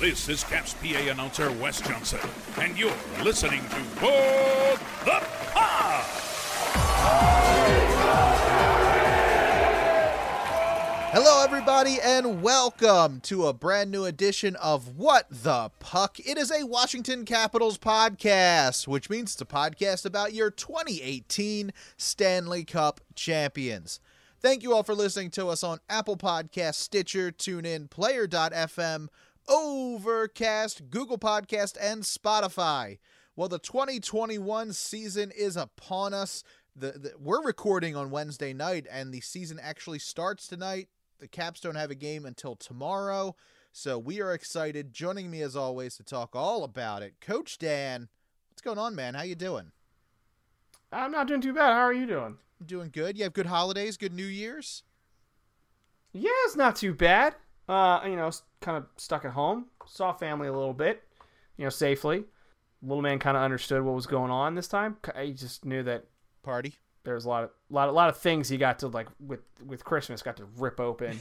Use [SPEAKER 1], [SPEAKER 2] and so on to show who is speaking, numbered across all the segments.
[SPEAKER 1] This is Caps PA announcer Wes Johnson, and you're listening to What the Puck!
[SPEAKER 2] Hello, everybody, and welcome to a brand new edition of What the Puck. It is a Washington Capitals podcast, which means it's a podcast about your 2018 Stanley Cup champions. Thank you all for listening to us on Apple Podcasts, Stitcher, TuneIn, Player.fm, Overcast, Google Podcast, and Spotify. Well, the 2021 season is upon us. We're recording on Wednesday night, and the season actually starts tonight. The Caps don't have a game until tomorrow, so we are excited. Joining me, as always, to talk all about it, Coach Dan. What's going on, man? How you doing?
[SPEAKER 3] I'm not doing too bad. How are you doing?
[SPEAKER 2] I'm doing good. You have good holidays, good New Year's?
[SPEAKER 3] Yeah, it's not too bad. Kind of stuck at home. Saw family a little bit, safely. Little man kind of understood what was going on this time. He just knew that
[SPEAKER 2] Party?
[SPEAKER 3] there's a lot of things he got to, like, with Christmas, got to rip open.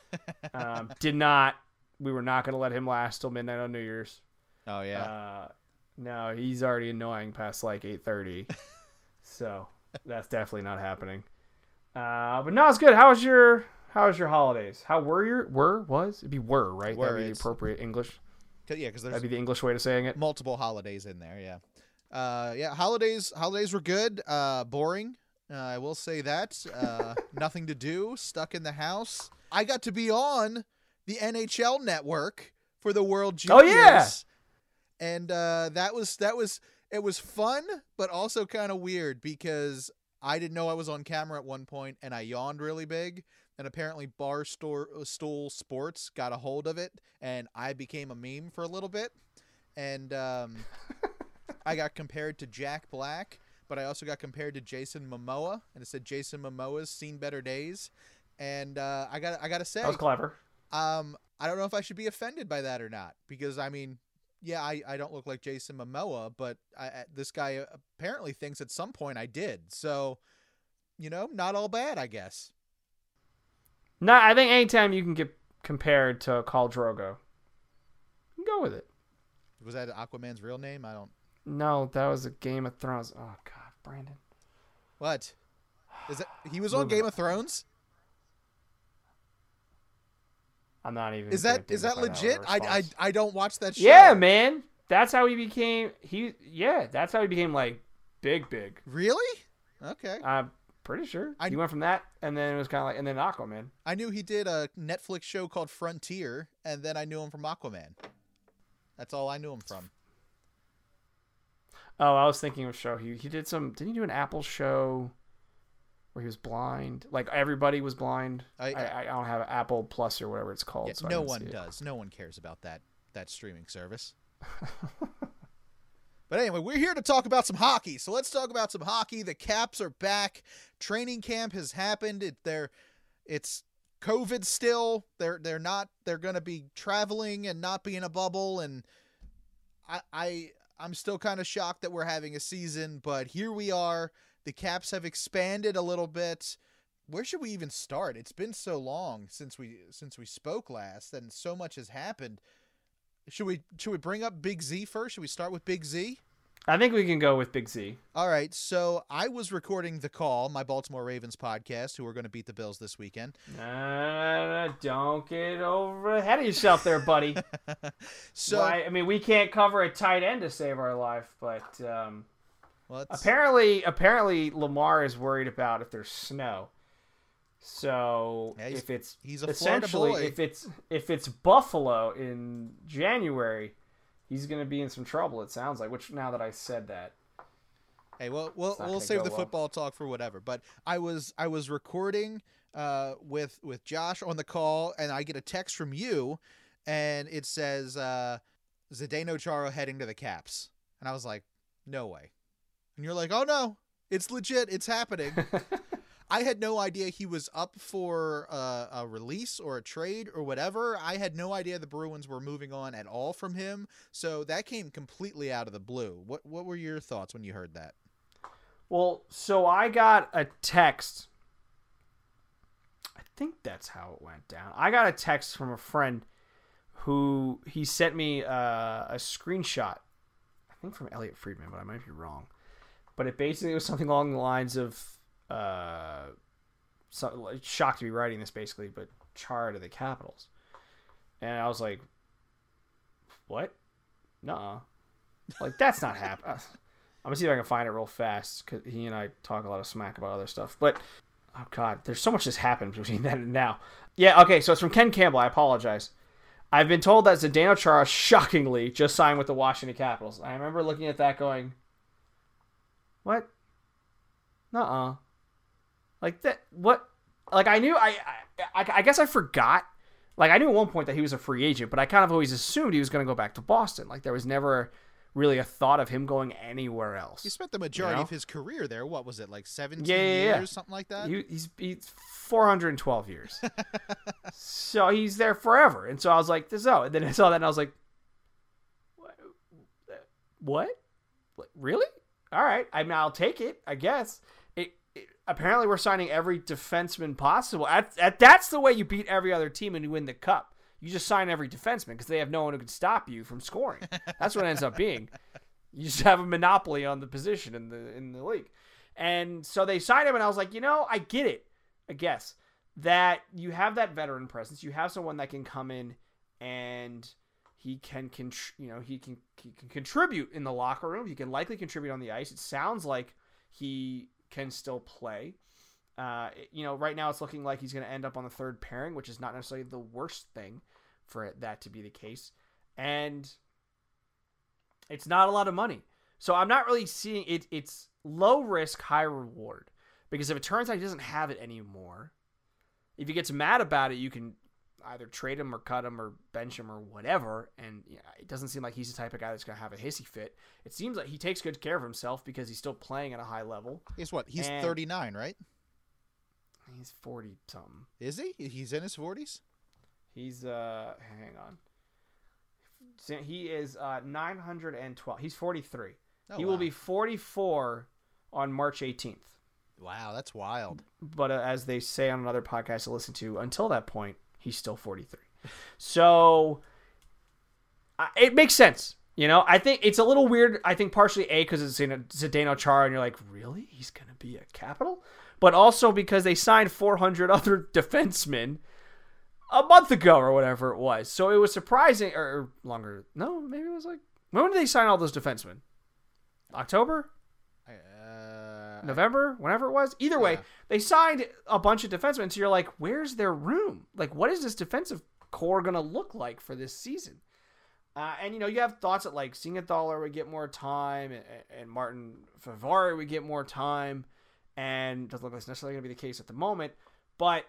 [SPEAKER 3] We were not going to let him last till midnight on New Year's.
[SPEAKER 2] Oh, yeah.
[SPEAKER 3] No, he's already annoying past like 8:30. So that's definitely not happening. But no, it's good. How was your holidays? How was? It'd be right? That'd be the appropriate English.
[SPEAKER 2] Yeah, because
[SPEAKER 3] that'd be the English way to saying it.
[SPEAKER 2] Multiple holidays in there, yeah. Holidays were good. Boring. I will say that. Nothing to do. Stuck in the house. I got to be on the NHL network for the World Juniors.
[SPEAKER 3] Oh yeah.
[SPEAKER 2] And it was fun, but also kind of weird because I didn't know I was on camera at one point, and I yawned really big. And apparently Barstool Sports got a hold of it, and I became a meme for a little bit. And I got compared to Jack Black, but I also got compared to Jason Momoa, and it said Jason Momoa's seen better days. And I gotta say,
[SPEAKER 3] that was clever.
[SPEAKER 2] I don't know if I should be offended by that or not, because I mean, yeah, I don't look like Jason Momoa, but this guy apparently thinks at some point I did. So, not all bad, I guess.
[SPEAKER 3] No, I think anytime you can get compared to Khal Drogo, you can go with it.
[SPEAKER 2] Was that Aquaman's real name? I don't.
[SPEAKER 3] No, that was a Game of Thrones. Oh God, Brandon.
[SPEAKER 2] What? Is it? He was on Game of Thrones?
[SPEAKER 3] I'm not even.
[SPEAKER 2] Is that legit? I don't watch that show.
[SPEAKER 3] Yeah, man. That's how he became. That's how he became like big.
[SPEAKER 2] Really? Okay.
[SPEAKER 3] I'm pretty sure. He went from that, and then it was kind of like, and then Aquaman.
[SPEAKER 2] I knew he did a Netflix show called Frontier, and then I knew him from Aquaman. That's all I knew him from.
[SPEAKER 3] Oh, I was thinking of a show. He did some. Didn't he do an Apple show where he was blind? Like everybody was blind. I don't have Apple Plus or whatever it's called.
[SPEAKER 2] Yeah,
[SPEAKER 3] so
[SPEAKER 2] no one does. No one cares about that streaming service. But anyway, we're here to talk about some hockey. So let's talk about some hockey. The Caps are back. Training camp has happened. It's COVID still. They're going to be traveling and not be in a bubble. And I'm still kind of shocked that we're having a season, but here we are. The Caps have expanded a little bit. Where should we even start? It's been so long since we spoke last, and so much has happened. Should we bring up Big Z first? Should we start with Big Z?
[SPEAKER 3] I think we can go with Big Z.
[SPEAKER 2] All right. So I was recording The Call, my Baltimore Ravens podcast, who are going to beat the Bills this weekend.
[SPEAKER 3] Don't get over ahead of yourself there, buddy. I mean, we can't cover a tight end to save our life, but apparently Lamar is worried about if there's snow. So
[SPEAKER 2] yeah, he's a Florida
[SPEAKER 3] essentially
[SPEAKER 2] boy.
[SPEAKER 3] if it's Buffalo in January, he's going to be in some trouble. It sounds like. Which now that I said that,
[SPEAKER 2] hey, we'll save the football talk for whatever. But I was recording with Josh on The Call, and I get a text from you, and it says Zdeno Chara heading to the Caps, and I was like, no way. And you're like, oh no, it's legit, it's happening. I had no idea he was up for a release or a trade or whatever. I had no idea the Bruins were moving on at all from him. So that came completely out of the blue. What were your thoughts when you heard that?
[SPEAKER 3] Well, so I got a text. I think that's how it went down. I got a text from a friend who he sent me a screenshot, I think from Elliot Friedman, but I might be wrong. But it basically was something along the lines of, shocked to be writing this basically, but Chara to the Capitals. And I was like, what? Nuh-uh. Like, that's not happening. I'm going to see if I can find it real fast, because he and I talk a lot of smack about other stuff. But, oh, God, there's so much that's happened between then and now. Yeah, okay, so it's from Ken Campbell. I apologize. I've been told that Zdeno Chara, shockingly, just signed with the Washington Capitals. I remember looking at that going, what? Nuh-uh. Like, that, what? Like, I knew, I guess I forgot. Like, I knew at one point that he was a free agent, but I kind of always assumed he was going to go back to Boston. Like, there was never really a thought of him going anywhere else.
[SPEAKER 2] He spent the majority of his career there. What was it, like 17
[SPEAKER 3] years,
[SPEAKER 2] years, something like that?
[SPEAKER 3] He's 412 years. So he's there forever. And so I was like, and then I saw that and I was like, what? Really? All right. I mean, I'll take it, I guess. Apparently we're signing every defenseman possible. That's the way you beat every other team and you win the cup. You just sign every defenseman because they have no one who can stop you from scoring. That's what it ends up being. You just have a monopoly on the position in the league. And so they signed him, and I was like, I get it, I guess, that you have that veteran presence. You have someone that can come in and he can contribute in the locker room. He can likely contribute on the ice. It sounds like he can still play. Right now it's looking like he's going to end up on the third pairing, which is not necessarily the worst thing for that to be the case. And it's not a lot of money. So I'm not really seeing it. It's low risk, high reward, because if it turns out he doesn't have it anymore, if he gets mad about it, you can either trade him or cut him or bench him or whatever. And it doesn't seem like he's the type of guy that's going to have a hissy fit. It seems like he takes good care of himself because he's still playing at a high level.
[SPEAKER 2] He's 39, right?
[SPEAKER 3] He's 40 something.
[SPEAKER 2] Is he? He's in his 40s?
[SPEAKER 3] He's hang on. He is 912. He's 43. He will be 44 on March 18th.
[SPEAKER 2] Wow, that's wild.
[SPEAKER 3] But as they say on another podcast to listen to, until that point, he's still 43. So it makes sense. I think it's a little weird. I think partially because it's Zdeno Chara, and you're like, really? He's going to be a Capital? But also because they signed 400 other defensemen a month ago or whatever it was. So it was surprising, or longer. No, maybe it was like, when did they sign all those defensemen? October? November? Whenever it was? Either way, they signed a bunch of defensemen. So you're like, where's their room? Like, what is this defensive core going to look like for this season? And, you have thoughts that, like, Siegenthaler would get more time and Martin Favari would get more time. And it doesn't look like it's necessarily going to be the case at the moment. But,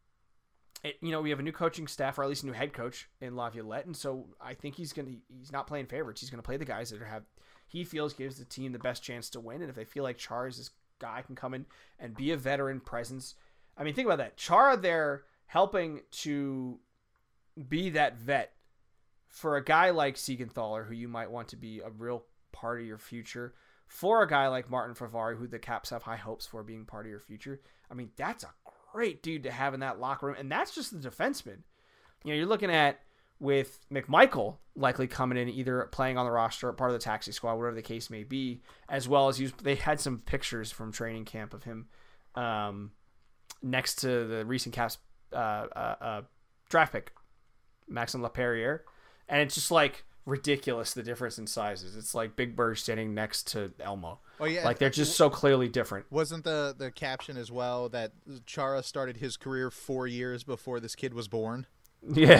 [SPEAKER 3] we have a new coaching staff, or at least a new head coach in Laviolette. And so I think he's not playing favorites. He's going to play the guys that he feels gives the team the best chance to win. And if they feel like Chara's this guy can come in and be a veteran presence. I mean, think about that. Chara there helping to be that vet for a guy like Siegenthaler, who you might want to be a real part of your future, for a guy like Martin Favari, who the Caps have high hopes for being part of your future. I mean, that's a great dude to have in that locker room. And that's just the defenseman. You're looking at with McMichael likely coming in, either playing on the roster or part of the taxi squad, whatever the case may be, as well as they had some pictures from training camp of him next to the recent Caps draft pick, Maxime Laperriere. And it's just like ridiculous, the difference in sizes. It's like Big Bird standing next to Elmo. Oh yeah, like they're just so clearly different.
[SPEAKER 2] Wasn't the caption as well that Chara started his career 4 years before this kid was born?
[SPEAKER 3] Yeah.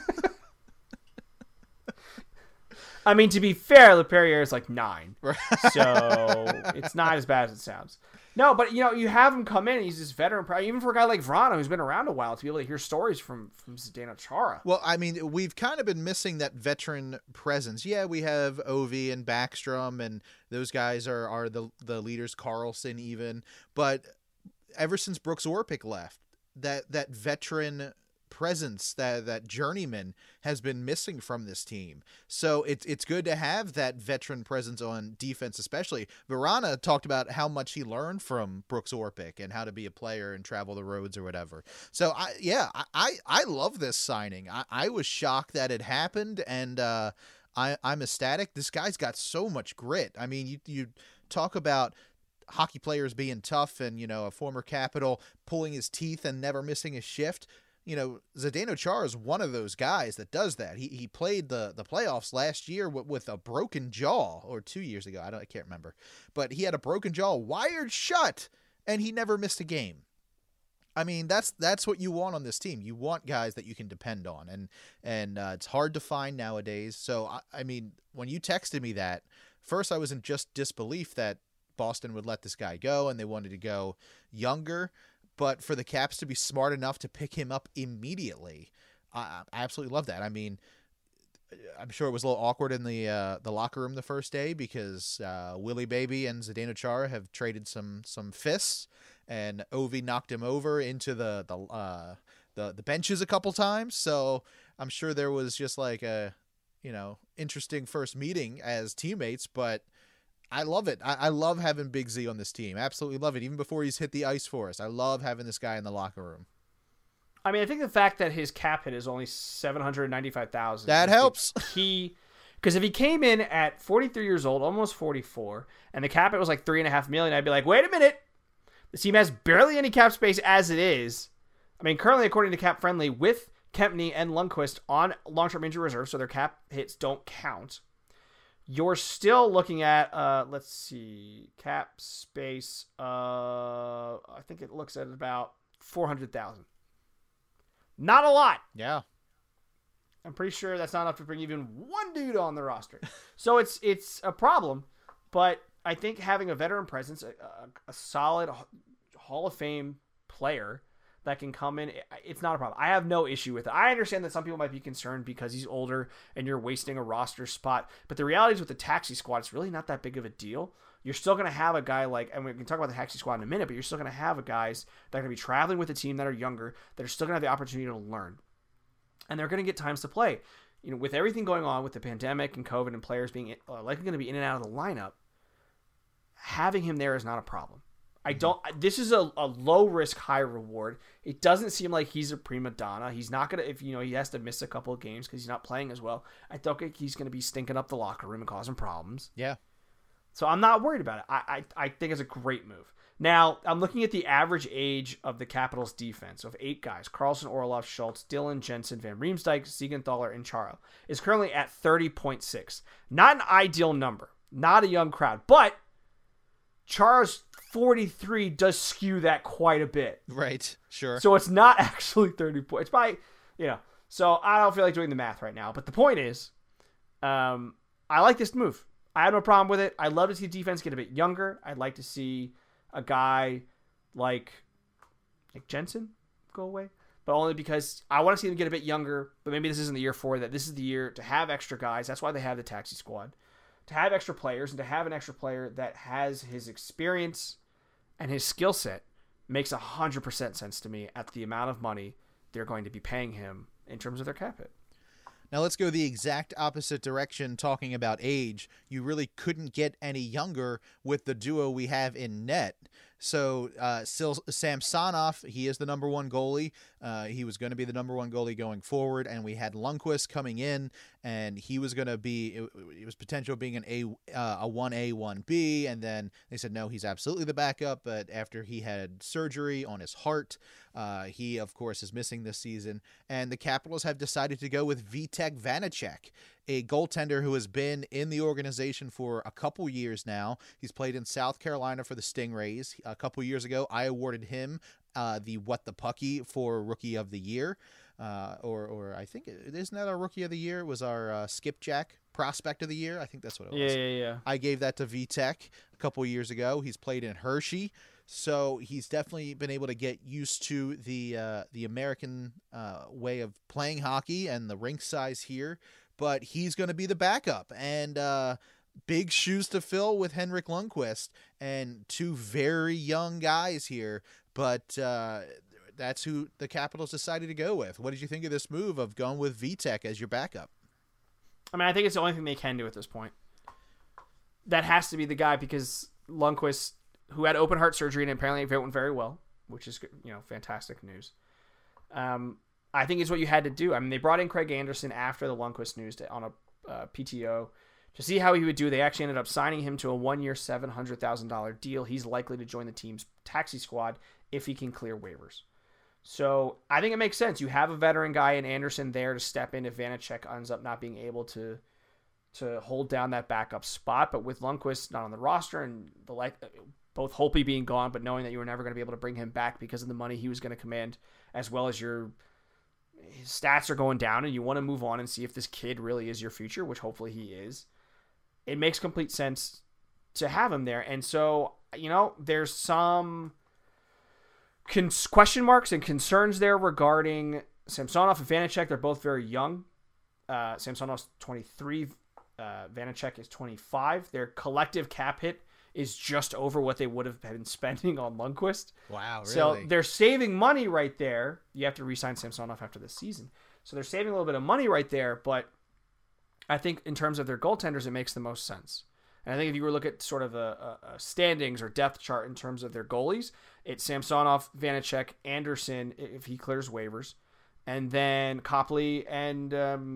[SPEAKER 3] I mean, to be fair, Laperriere is like 9, so it's not as bad as it sounds. No, but you have him come in, and he's this veteran, even for a guy like Vrana, who's been around a while, to be able to hear stories from Zdeno Chara.
[SPEAKER 2] Well, I mean, we've kind of been missing that veteran presence. Yeah, we have Ovi and Backstrom, and those guys are the leaders, Carlson even. But ever since Brooks Orpik left, that veteran presence, that journeyman has been missing from this team. So it's good to have that veteran presence on defense, especially. Vrana talked about how much he learned from Brooks Orpik and how to be a player and travel the roads or whatever. So I love this signing. I was shocked that it happened, and I'm ecstatic. This guy's got so much grit. I mean, you talk about hockey players being tough and, a former Capital pulling his teeth and never missing a shift. Zdeno Chara is one of those guys that does that. He played the playoffs last year with a broken jaw, or 2 years ago. I can't remember, but he had a broken jaw wired shut and he never missed a game. I mean, that's what you want on this team. You want guys that you can depend on, and it's hard to find nowadays. So, I mean, when you texted me that, first I was in just disbelief that Boston would let this guy go and they wanted to go younger, but for the Caps to be smart enough to pick him up immediately, I absolutely love that. I mean, I'm sure it was a little awkward in the locker room the first day because Willie Baby and Zdeno Chara have traded some fists, and Ovi knocked him over into the benches a couple times. So I'm sure there was just like a interesting first meeting as teammates, but I love it. I love having Big Z on this team. Absolutely love it. Even before he's hit the ice for us, I love having this guy in the locker room.
[SPEAKER 3] I mean, I think the fact that his cap hit is only $795,000
[SPEAKER 2] that helps.
[SPEAKER 3] He, because if he came in at 43 years old, almost 44, and the cap hit was like $3.5 million, I'd be like, wait a minute, the team has barely any cap space as it is. I mean, currently, according to Cap Friendly, with Kempny and Lundqvist on long-term injury reserve, so their cap hits don't count. You're still looking at, let's see, cap space. I think it looks at about $400,000. Not a lot.
[SPEAKER 2] Yeah.
[SPEAKER 3] I'm pretty sure that's not enough to bring even one dude on the roster. So it's a problem, but I think having a veteran presence, a solid Hall of Fame player that can come in, it's not a problem. I have no issue with it. I understand that some people might be concerned because he's older and you're wasting a roster spot, but the reality is with the taxi squad, it's really not that big of a deal. You're still going to have a guy like, and we can talk about the taxi squad in a minute, but you're still going to have guys that are going to be traveling with a team that are younger, that are still going to have the opportunity to learn. And they're going to get times to play. With everything going on with the pandemic and COVID and players being likely going to be in and out of the lineup, having him there is not a problem. This is a low risk, high reward. It doesn't seem like he's a prima donna. He's not going to, if he has to miss a couple of games because he's not playing as well, I don't think he's going to be stinking up the locker room and causing problems.
[SPEAKER 2] Yeah. So
[SPEAKER 3] I'm not worried about it. I think it's a great move. Now, I'm looking at the average age of the Capitals defense of 8 guys. Karlsson, Orlov, Schultz, Dillon, Jensen, Van Riemsdyk, Siegenthaler, and Chara is currently at 30.6. Not an ideal number. Not a young crowd. But Chara's 43 does skew that quite a bit.
[SPEAKER 2] Right. Sure.
[SPEAKER 3] So it's not actually 30 points. It's probably, so I don't feel like doing the math right now. But the point is, I like this move. I have no problem with it. I'd love to see defense get a bit younger. I'd like to see a guy like Jensen go away, but only because I want to see them get a bit younger. But maybe this isn't the year for that. This is the year to have extra guys. That's why they have the taxi squad, to have extra players, and to have an extra player that has his experience and his skill set makes 100% sense to me at the amount of money they're going to be paying him in terms of their cap hit.
[SPEAKER 2] Now let's go the exact opposite direction talking about age. You really couldn't get any younger with the duo we have in net. So still Samsonov, he is the number one goalie. He was going to be the number one goalie going forward, and we had Lundqvist coming in, and he was going to be, it was potential being a 1A, 1B, and then they said, no, he's absolutely the backup, but after he had surgery on his heart, he, of course, is missing this season, and the Capitals have decided to go with Vitek Vanacek, a goaltender who has been in the organization for a couple years now. He's played in South Carolina for the Stingrays. A couple years ago, I awarded him the What the Pucky for Rookie of the Year. Or I think, isn't that our Rookie of the Year? It was our Skipjack Prospect of the Year. I think that's what it was.
[SPEAKER 3] Yeah.
[SPEAKER 2] I gave that to Vitek a couple years ago. He's played in Hershey. So he's definitely been able to get used to the American way of playing hockey and the rink size here. But he's going to be the backup, and big shoes to fill with Henrik Lundqvist and 2 very young guys here. But that's who the Capitals decided to go with. What did you think of this move of going with Vitek as your backup?
[SPEAKER 3] I mean, I think it's the only thing they can do at this point. That has to be the guy because Lundqvist, who had open heart surgery and apparently it went very well, which is, fantastic news. I think it's what you had to do. I mean, they brought in Craig Anderson after the Lundqvist news on a PTO to see how he would do. They actually ended up signing him to a 1-year, $700,000 deal. He's likely to join the team's taxi squad if he can clear waivers. So I think it makes sense. You have a veteran guy in Anderson there to step in if Vanacek ends up not being able to hold down that backup spot. But with Lundqvist not on the roster and both Holtby being gone, but knowing that you were never going to be able to bring him back because of the money he was going to command, as well as his stats are going down and you want to move on and see if this kid really is your future, which hopefully he is. It makes complete sense to have him there. And so, there's some question marks and concerns there regarding Samsonov and Vanacek. They're both very young. Samsonov's 23. Vanacek is 25. Their collective cap hit is just over what they would have been spending on Lundqvist.
[SPEAKER 2] Wow, really?
[SPEAKER 3] So they're saving money right there. You have to re-sign Samsonov after this season. So they're saving a little bit of money right there, but I think in terms of their goaltenders, it makes the most sense. And I think if you were to look at sort of a standings or depth chart in terms of their goalies, it's Samsonov, Vanacek, Anderson, if he clears waivers, and then Copley and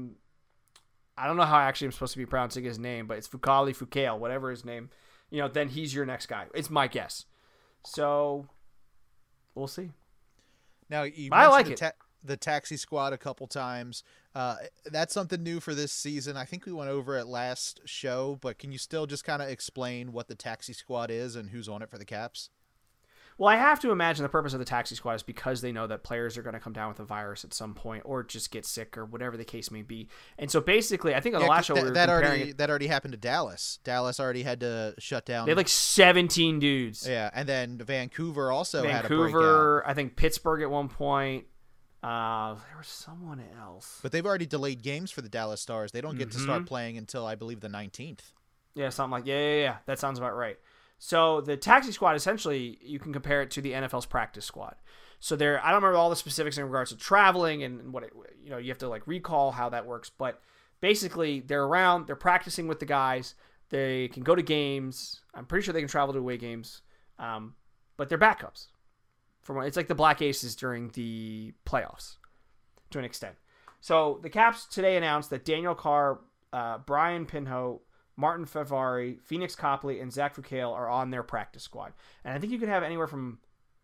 [SPEAKER 3] I don't know how actually I'm supposed to be pronouncing his name, but it's Fucale, whatever his name. Then he's your next guy. It's my guess. So we'll see.
[SPEAKER 2] Now, you
[SPEAKER 3] I like
[SPEAKER 2] mentioned the taxi squad a couple times. That's something new for this season. I think we went over it last show, but can you still just kind of explain what the taxi squad is and who's on it for the Caps?
[SPEAKER 3] Well, I have to imagine the purpose of the taxi squad is because they know that players are going to come down with a virus at some point or just get sick or whatever the case may be. And so basically, I think on the last show we were comparing
[SPEAKER 2] that already happened to Dallas. Dallas already had to shut down.
[SPEAKER 3] They had like 17 dudes.
[SPEAKER 2] Yeah, and then Vancouver also had a breakout.
[SPEAKER 3] Vancouver, I think Pittsburgh at one point. There was someone else.
[SPEAKER 2] But they've already delayed games for the Dallas Stars. They don't get to start playing until, I believe, the 19th.
[SPEAKER 3] Yeah, something like yeah. That sounds about right. So the taxi squad, essentially, you can compare it to the NFL's practice squad. So I don't remember all the specifics in regards to traveling and what you have to recall how that works. But basically, they're around, they're practicing with the guys. They can go to games. I'm pretty sure they can travel to away games, but they're backups. It's like the Black Aces during the playoffs, to an extent. So the Caps today announced that Daniel Carr, Brian Pinho, Martin Fevari, Phoenix Copley, and Zach Fucale are on their practice squad. And I think you could have anywhere from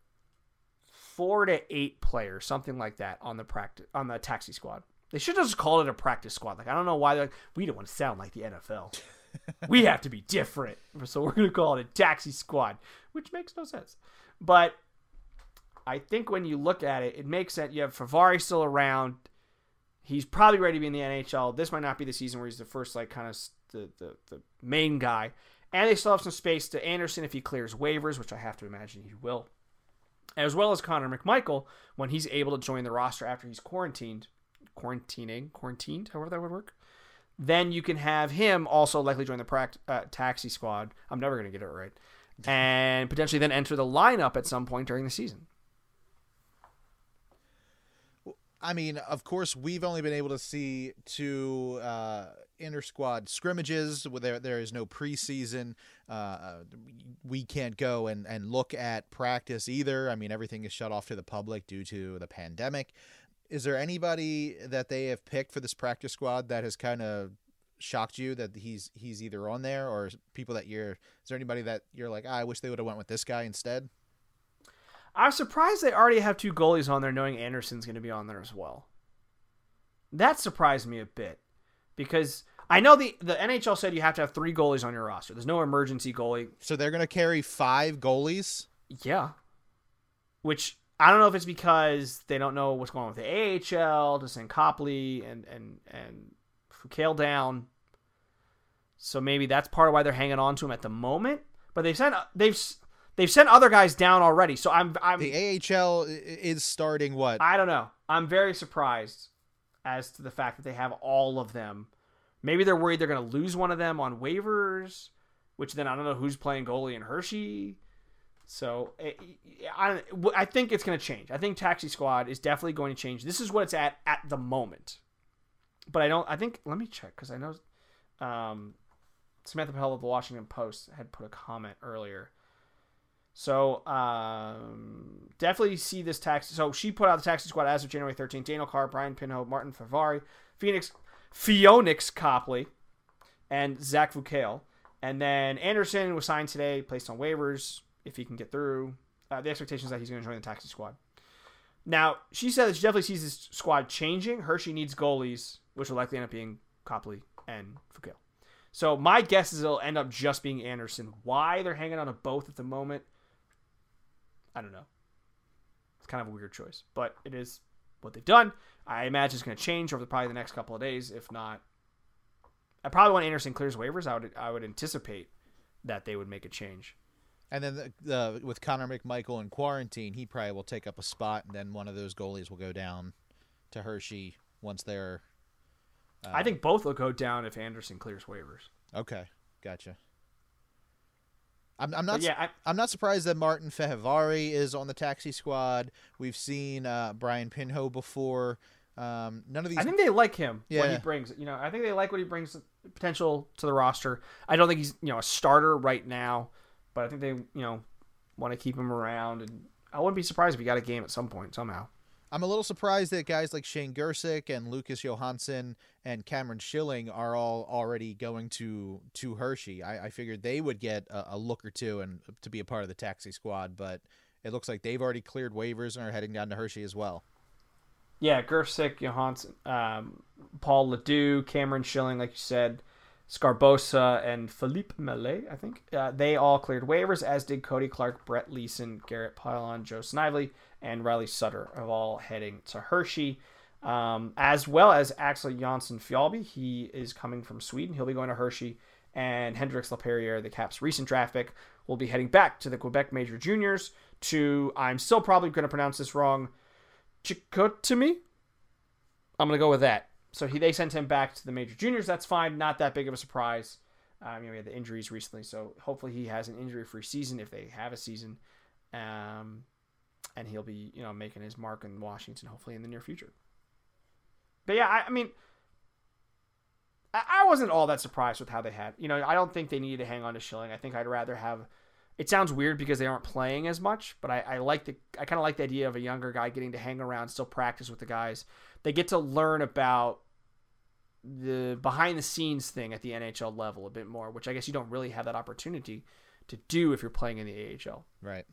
[SPEAKER 3] 4 to 8 players, something like that, on the taxi squad. They should just call it a practice squad. I don't know why they're we don't want to sound like the NFL. We have to be different. So we're going to call it a taxi squad, which makes no sense. But I think when you look at it, it makes sense. You have Fevari still around. He's probably ready to be in the NHL. This might not be the season where he's the first, the main guy. And they still have some space to Anderson if he clears waivers, which I have to imagine he will. As well as Connor McMichael when he's able to join the roster after he's quarantined, however that would work. Then you can have him also likely join the taxi squad. I'm never going to get it right. And potentially then enter the lineup at some point during the season.
[SPEAKER 2] I mean, of course, we've only been able to see 2 inter-squad scrimmages where there is no preseason. We can't go and look at practice either. I mean, everything is shut off to the public due to the pandemic. Is there anybody that they have picked for this practice squad that has kind of shocked you that he's either on there, or people that is there anybody that you're like, I wish they would have went with this guy instead?
[SPEAKER 3] I'm surprised they already have 2 goalies on there knowing Anderson's going to be on there as well. That surprised me a bit because I know the NHL said you have to have 3 goalies on your roster. There's no emergency goalie.
[SPEAKER 2] So they're going to carry 5 goalies?
[SPEAKER 3] Yeah. Which I don't know if it's because they don't know what's going on with the AHL to send Copley and Fucale down. So maybe that's part of why they're hanging on to him at the moment. But they've sent other guys down already. So I'm
[SPEAKER 2] the AHL is starting what?
[SPEAKER 3] I don't know. I'm very surprised as to the fact that they have all of them. Maybe they're worried they're going to lose one of them on waivers, which then I don't know who's playing goalie in Hershey. So I think it's going to change. I think Taxi Squad is definitely going to change. This is what it's at the moment. But let me check, because I know Samantha Pell of the Washington Post had put a comment earlier. So definitely see this taxi. So she put out the Taxi Squad as of January 13th. Daniel Carr, Brian Pinho, Martin Favari, Phoenix Copley, and Zach Vukale. And then Anderson was signed today, placed on waivers if he can get through. The expectation is that he's going to join the Taxi Squad. Now, she said that she definitely sees this squad changing. Hershey needs goalies, which will likely end up being Copley and Vukale. So my guess is it'll end up just being Anderson. Why they're hanging on to both at the moment, I don't know. It's kind of a weird choice, but it is what they've done. I imagine it's going to change over probably the next couple of days. If not, I probably when Anderson clears waivers, I would anticipate that they would make a change.
[SPEAKER 2] And then with Connor McMichael in quarantine, he probably will take up a spot, and then one of those goalies will go down to Hershey once they're.
[SPEAKER 3] I think both will go down if Anderson clears waivers.
[SPEAKER 2] Okay, gotcha. I'm not surprised that Martin Fehervary is on the Taxi Squad. We've seen Brian Pinho before. None of these.
[SPEAKER 3] I think they like him.
[SPEAKER 2] Yeah.
[SPEAKER 3] What he brings. I think they like what he brings potential to the roster. I don't think he's a starter right now, but I think they want to keep him around, and I wouldn't be surprised if he got a game at some point somehow.
[SPEAKER 2] I'm a little surprised that guys like Shane Gersick and Lucas Johansson and Cameron Schilling are all already going to Hershey. I figured they would get a look or two and to be a part of the Taxi Squad, but it looks like they've already cleared waivers and are heading down to Hershey as well.
[SPEAKER 3] Yeah, Gersick, Johansson, Paul Ledoux, Cameron Schilling, like you said, Scarbosa, and Philippe Mallet, I think. They all cleared waivers, as did Cody Clark, Brett Leeson, Garrett Pilon, Joe Snively, and Riley Sutter, of all heading to Hershey, as well as Axel Jonsson Fjallby. He is coming from Sweden. He'll be going to Hershey. And Hendrix Laperriere, the Caps' recent draft pick, will be heading back to the Quebec Major Juniors to, I'm still probably going to pronounce this wrong, Chicoutimi? I'm going to go with that. So they sent him back to the Major Juniors. That's fine. Not that big of a surprise. We had the injuries recently, so hopefully he has an injury-free season if they have a season. And he'll be, making his mark in Washington, hopefully in the near future. But yeah, I wasn't all that surprised with how they had. I don't think they needed to hang on to Schilling. I think I'd rather have. It sounds weird because they aren't playing as much, but I kind of like the idea of a younger guy getting to hang around, still practice with the guys. They get to learn about the behind the scenes thing at the NHL level a bit more, which I guess you don't really have that opportunity to do if you're playing in the AHL.
[SPEAKER 2] Right.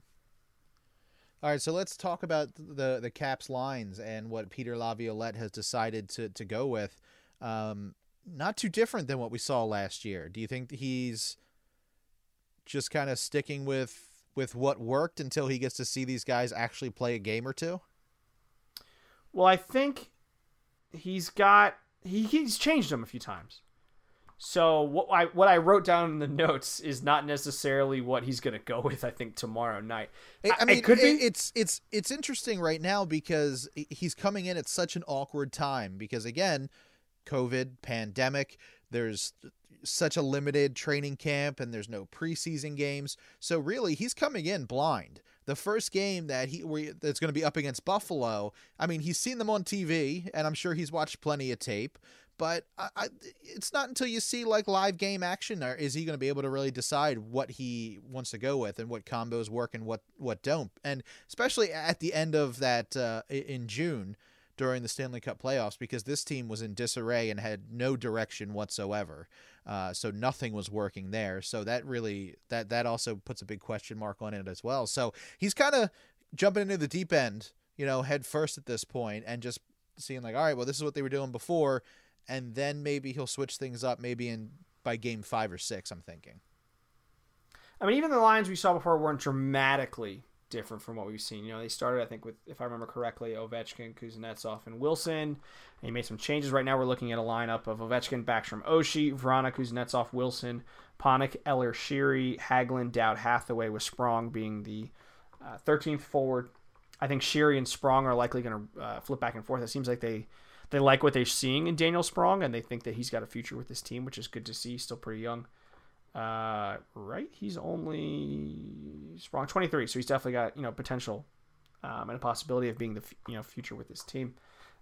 [SPEAKER 2] All right, so let's talk about the Caps lines and what Peter Laviolette has decided to go with. Not too different than what we saw last year. Do you think he's just kind of sticking with what worked until he gets to see these guys actually play a game or two?
[SPEAKER 3] Well, I think he's changed them a few times. So what I wrote down in the notes is not necessarily what he's going to go with, I think, tomorrow night.
[SPEAKER 2] I mean,
[SPEAKER 3] it could be.
[SPEAKER 2] It's interesting right now because he's coming in at such an awkward time because, again, COVID, pandemic, there's such a limited training camp and there's no preseason games. So really, he's coming in blind. The first game that's going to be up against Buffalo, I mean, he's seen them on TV, and I'm sure he's watched plenty of tape. But it's not until you see live game action is he going to be able to really decide what he wants to go with and what combos work and what don't. And especially at the end of that in June during the Stanley Cup playoffs, because this team was in disarray and had no direction whatsoever. So nothing was working there. So that really that also puts a big question mark on it as well. So he's kind of jumping into the deep end, head first at this point and just seeing all right, well, this is what they were doing before. And then maybe he'll switch things up by game 5 or 6, I'm thinking.
[SPEAKER 3] I mean, even the lines we saw before weren't dramatically different from what we've seen. They started, I think, with, if I remember correctly, Ovechkin, Kuznetsov, and Wilson. And he made some changes. Right now we're looking at a lineup of Ovechkin, Backstrom, Oshie, Vrana, Kuznetsov, Wilson, Panik, Eller, Sheary, Hagelin, Dowd, Hathaway, with Sprong being the 13th forward. I think Sheary and Sprong are likely going to flip back and forth. It seems like they like what they're seeing in Daniel Sprong, and they think that he's got a future with this team, which is good to see. Still pretty young. Right? He's only he's wrong, 23. So he's definitely got potential and a possibility of being the future with this team.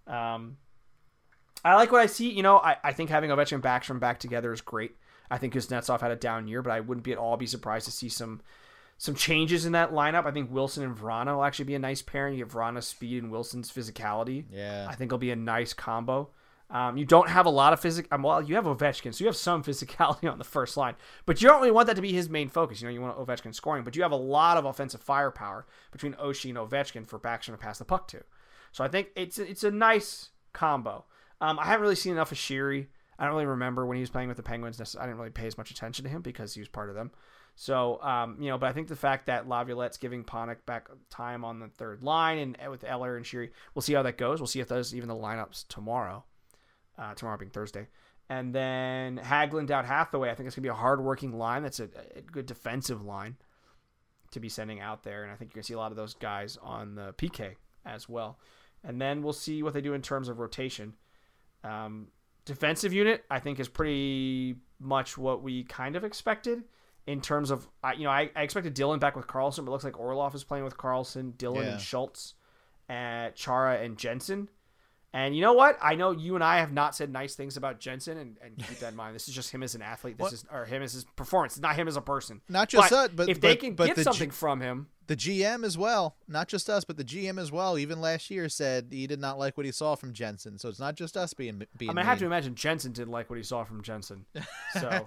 [SPEAKER 3] I like what I see. I think having Ovechkin and Backstrom back together is great. I think Kuznetsov had a down year, but I wouldn't at all be surprised to see some changes in that lineup. I think Wilson and Vrana will actually be a nice pairing. You get Vrana's speed and Wilson's physicality.
[SPEAKER 2] Yeah.
[SPEAKER 3] I think it'll be a nice combo. You don't have a lot of well, you have Ovechkin, so you have some physicality on the first line, but you don't really want that to be his main focus. You want Ovechkin scoring, but you have a lot of offensive firepower between Oshie and Ovechkin for Backstrom to pass the puck to. So I think it's a nice combo. I haven't really seen enough of Sheary. I don't really remember when he was playing with the Penguins. I didn't really pay as much attention to him because he was part of them. So, but I think the fact that Laviolette's giving Panik back time on the third line and with Eller and Sheary, we'll see how that goes. We'll see if those even the lineups tomorrow. Tomorrow being Thursday. And then Hagelin down Hathaway. I think it's going to be a hard-working line. That's a good defensive line to be sending out there. And I think you're going to see a lot of those guys on the PK as well. And then we'll see what they do in terms of rotation. Defensive unit, I think, is pretty much what we kind of expected in terms of, I expected Dylan back with Carlson, but it looks like Orlov is playing with Carlson, Dylan and Schultz, Chara and Jensen. And you know what? I know you and I have not said nice things about Jensen, and keep that in mind. This is just him as an athlete. Or him as his performance, not him as a person.
[SPEAKER 2] Not just us, but
[SPEAKER 3] if they can get something from him.
[SPEAKER 2] The GM as well, not just us, but the GM as well, even last year said he did not like what he saw from Jensen. So it's not just us being
[SPEAKER 3] I have to imagine Jensen didn't like what he saw from Jensen. So,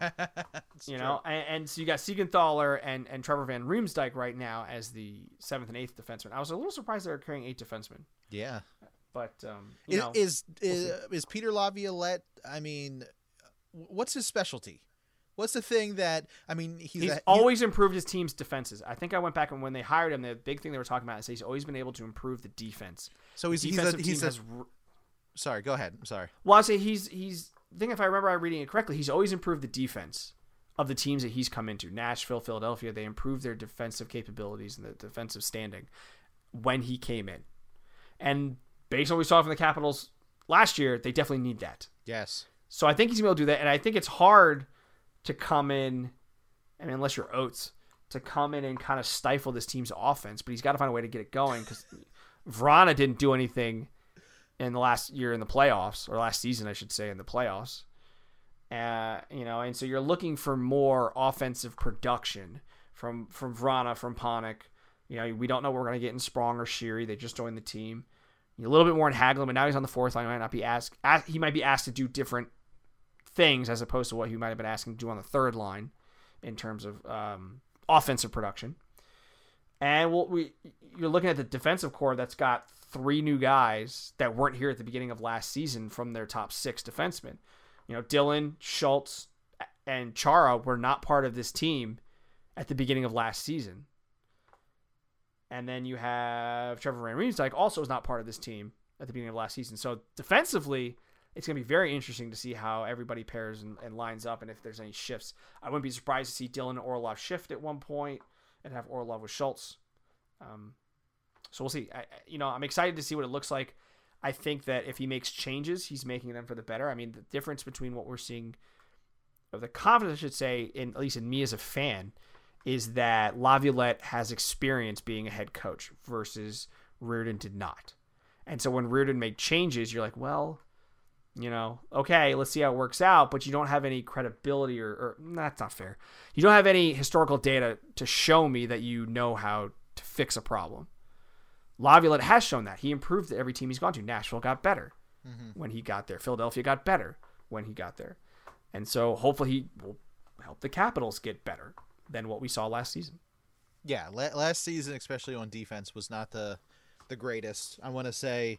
[SPEAKER 3] and so you got Siegenthaler and Trevor Van Riemsdyk right now as the 7th and 8th defenseman. I was a little surprised they were carrying 8 defensemen.
[SPEAKER 2] Yeah.
[SPEAKER 3] But
[SPEAKER 2] is Peter Laviolette? I mean, what's his specialty? What's the thing that he's
[SPEAKER 3] always improved his team's defenses. I think I went back and when they hired him, the big thing they were talking about is he's always been able to improve the defense.
[SPEAKER 2] So sorry, go ahead. I'm sorry.
[SPEAKER 3] Well, I say he's I think if I remember reading it correctly, he's always improved the defense of the teams that he's come into. Nashville, Philadelphia, they improved their defensive capabilities and the defensive standing when he came in. And based on what we saw from the Capitals last year, they definitely need that.
[SPEAKER 2] Yes.
[SPEAKER 3] So I think he's going to be able to do that. And I think it's hard to come in, unless you're Oates, to come in and kind of stifle this team's offense. But he's got to find a way to get it going because Vrana didn't do anything in the last year in the playoffs, or last season, I should say, in the playoffs. And so you're looking for more offensive production from Vrana, from Panik. We don't know what we're going to get in Sprong or Sheary. They just joined the team. A little bit more in Hagelin, but now he's on the fourth line. He might not be asked. He might be asked to do different things as opposed to what he might have been asking to do on the third line in terms of offensive production. And you're looking at the defensive core that's got 3 new guys that weren't here at the beginning of last season from their top 6 defensemen. Dylan, Schultz, and Chara were not part of this team at the beginning of last season. And then you have Trevor Van Riemsdyk also is not part of this team at the beginning of last season. So defensively, it's going to be very interesting to see how everybody pairs and lines up and if there's any shifts. I wouldn't be surprised to see Dylan and Orlov shift at one point and have Orlov with Schultz. So we'll see. I'm excited to see what it looks like. I think that if he makes changes, he's making them for the better. The difference between what we're seeing, or the confidence, I should say, at least in me as a fan, is that Laviolette has experience being a head coach versus Reardon did not. And so when Reardon made changes, you're like, well, okay, let's see how it works out, but you don't have any credibility or that's not fair. You don't have any historical data to show me that you know how to fix a problem. Laviolette has shown that. He improved every team he's gone to. Nashville got better when he got there. Philadelphia got better when he got there. And so hopefully he will help the Capitals get better than what we saw last season.
[SPEAKER 2] Yeah, last season, especially on defense, was not the greatest. I want to say,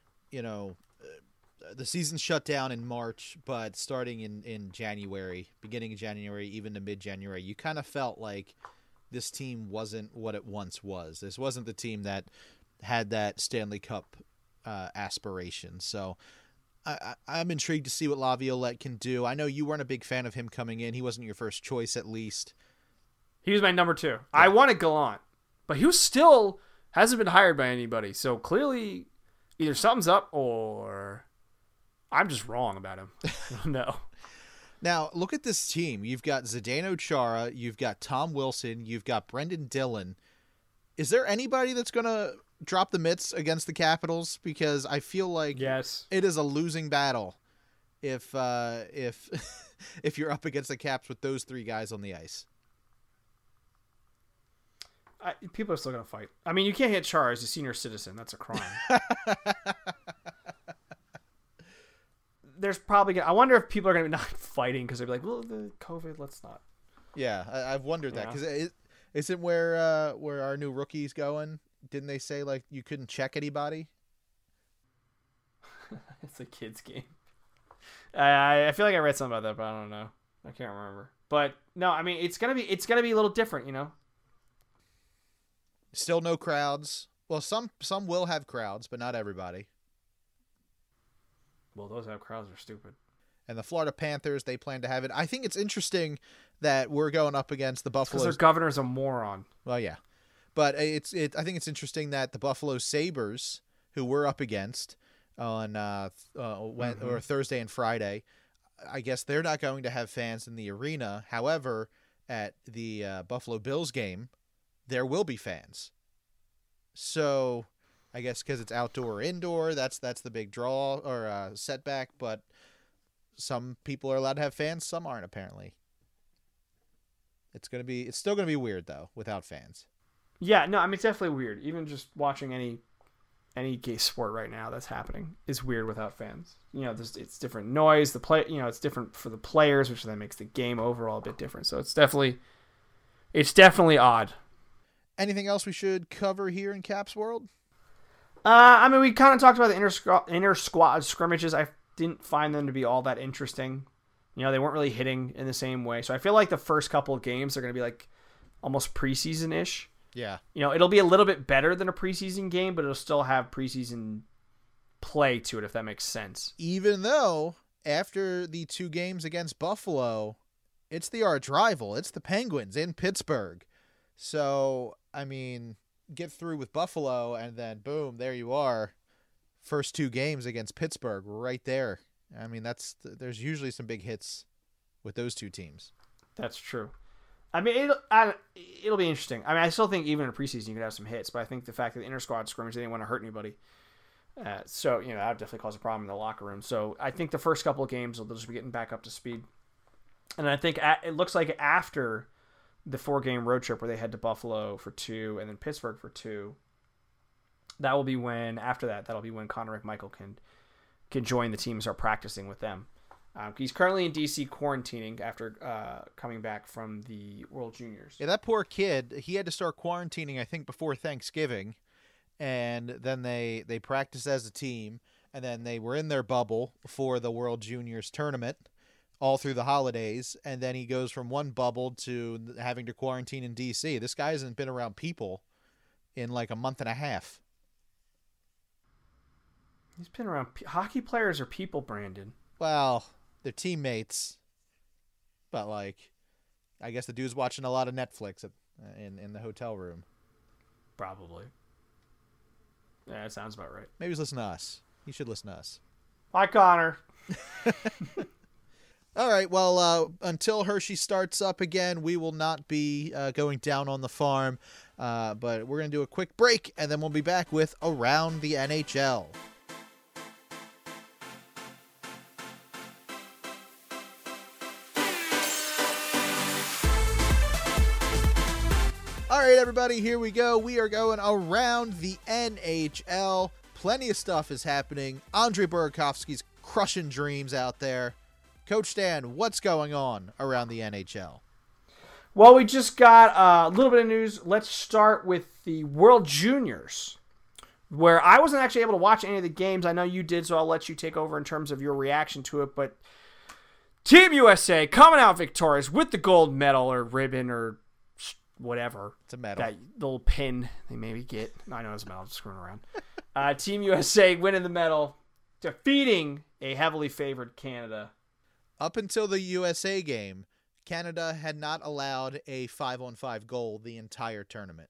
[SPEAKER 2] the season shut down in March, but starting in January, beginning of January, even to mid-January, you kind of felt like this team wasn't what it once was. This wasn't the team that had that Stanley Cup aspiration. So I'm intrigued to see what Laviolette can do. I know you weren't a big fan of him coming in. He wasn't your first choice, at least.
[SPEAKER 3] He was my number 2. Yeah. I wanted Gallant, but he still hasn't been hired by anybody. So clearly either something's up or I'm just wrong about him. No.
[SPEAKER 2] Now, look at this team. You've got Zdeno Chara, you've got Tom Wilson, you've got Brendan Dillon. Is there anybody that's going to drop the mitts against the Capitals? Because I feel like
[SPEAKER 3] Yes.
[SPEAKER 2] it is a losing battle if if you're up against the Caps with those three guys on the ice.
[SPEAKER 3] People are still going to fight. I mean, you can't hit Char as a senior citizen. That's a crime. There's probably I wonder if people are going to be not fighting because they'll be like, well, the COVID, let's not.
[SPEAKER 2] Yeah, I've wondered that
[SPEAKER 3] Yeah.
[SPEAKER 2] because it isn't where our new rookie's going. Didn't they say like you couldn't check anybody?
[SPEAKER 3] It's a kid's game. I feel like I read something about that, but I don't know. I can't remember. But no, I mean it's gonna be a little different, you know.
[SPEAKER 2] Still no crowds. Well, some will have crowds, but not everybody.
[SPEAKER 3] Well, those have crowds are stupid.
[SPEAKER 2] And the Florida Panthers, they plan to have it. I think it's interesting that we're going up against the
[SPEAKER 3] Because
[SPEAKER 2] Buffalo.
[SPEAKER 3] their governor's a moron.
[SPEAKER 2] Well, yeah, but I think it's interesting that the Buffalo Sabres, who we're up against on or Thursday and Friday, I guess they're not going to have fans in the arena. However, at the Buffalo Bills game, there will be fans. So, I guess because it's outdoor or indoor, that's the big draw or setback. But some people are allowed to have fans, some aren't apparently. It's still gonna be weird though without fans.
[SPEAKER 3] Yeah, no, I mean it's definitely weird. Even just watching any gay sport right now that's happening is weird without fans. You know, it's different noise. It's different for the players, which then makes the game overall a bit different. So it's definitely odd.
[SPEAKER 2] Anything else we should cover here in Caps World?
[SPEAKER 3] I mean, we kind of talked about the inter squad scrimmages. I didn't find them to be all that interesting. You know, they weren't really hitting in the same way. So I feel like the first couple of games are going to be like almost preseason-ish.
[SPEAKER 2] Yeah.
[SPEAKER 3] You know, it'll be a little bit better than a preseason game, but it'll still have preseason play to it, if that makes sense.
[SPEAKER 2] Even though after the two games against Buffalo, it's the arch rival. It's the Penguins in Pittsburgh. So, I mean, get through with Buffalo and then boom, there you are. First two games against Pittsburgh right there. I mean, there's usually some big hits with those two teams.
[SPEAKER 3] That's true. I mean, it'll be interesting. I mean, I still think even in preseason you could have some hits, but I think the fact that the inter-squad scrimmage, they didn't want to hurt anybody. So, you know, that would definitely cause a problem in the locker room. So I think the first couple of games, they'll just be getting back up to speed. And I think it looks like after the 4-game road trip where they head to Buffalo for 2 and then Pittsburgh for 2, that'll be when Connor McMichael can join the team and start practicing with them. He's currently in D.C. quarantining after coming back from the World Juniors.
[SPEAKER 2] Yeah, that poor kid, he had to start quarantining, I think, before Thanksgiving. And then they practiced as a team. And then they were in their bubble for the World Juniors tournament all through the holidays. And then he goes from one bubble to having to quarantine in D.C. This guy hasn't been around people in like a month and a half.
[SPEAKER 3] He's been around. Hockey players are people, Brandon.
[SPEAKER 2] Well, they're teammates. But, like, I guess the dude's watching a lot of Netflix in the hotel room.
[SPEAKER 3] Probably. Yeah, that sounds about right.
[SPEAKER 2] Maybe he's listening to us. He should listen to us.
[SPEAKER 3] Hi, Connor.
[SPEAKER 2] All right, well, until Hershey starts up again, we will not be going down on the farm. But we're going to do a quick break, and then we'll be back with Around the NHL. All right, everybody, here we go. We are going around the NHL. Plenty of stuff is happening. Andrei Burakovsky's crushing dreams out there. Coach Dan, what's going on around the NHL?
[SPEAKER 3] Well, we just got a little bit of news. Let's start with the World Juniors, where I wasn't actually able to watch any of the games. I know you did, so I'll let you take over in terms of your reaction to it. But Team USA coming out victorious with the gold medal or ribbon or whatever.
[SPEAKER 2] It's a medal.
[SPEAKER 3] That little pin they maybe get. I know it's a medal, just screwing around. Team USA winning the medal, defeating a heavily favored Canada.
[SPEAKER 2] Up until the USA game, Canada had not allowed a 5-on-5 goal the entire tournament.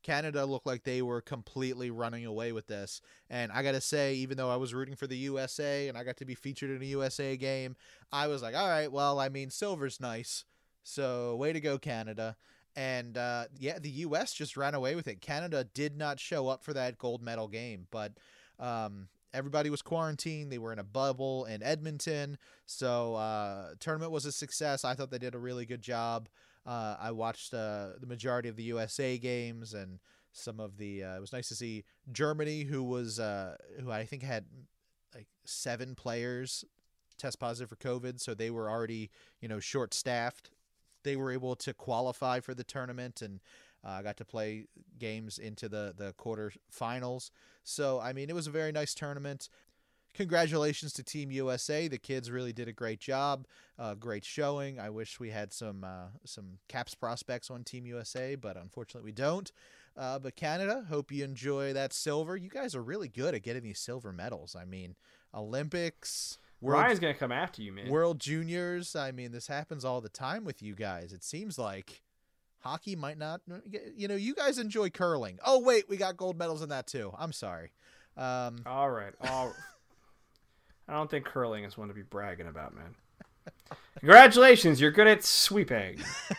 [SPEAKER 2] Canada looked like they were completely running away with this. And I got to say, even though I was rooting for the USA and I got to be featured in a USA game, I was like, all right, well, I mean, silver's nice. So way to go, Canada. And yeah, the U.S. just ran away with it. Canada did not show up for that gold medal game, but everybody was quarantined. They were in a bubble in Edmonton. So tournament was a success. I thought they did a really good job. I watched the majority of the USA games and some of the it was nice to see Germany, who I think had like 7 players test positive for COVID. So they were already, short staffed. They were able to qualify for the tournament and got to play games into the quarterfinals. So, I mean, it was a very nice tournament. Congratulations to Team USA. The kids really did a great job. Great showing. I wish we had some Caps prospects on Team USA, but unfortunately we don't. But Canada, hope you enjoy that silver. You guys are really good at getting these silver medals. I mean, Olympics,
[SPEAKER 3] Ryan's going to come after you, man.
[SPEAKER 2] World Juniors. I mean, this happens all the time with you guys. It seems like hockey might not, you guys enjoy curling. Oh, wait, we got gold medals in that too. I'm sorry.
[SPEAKER 3] All right. I don't think curling is one to be bragging about, man. Congratulations, you're good at sweeping.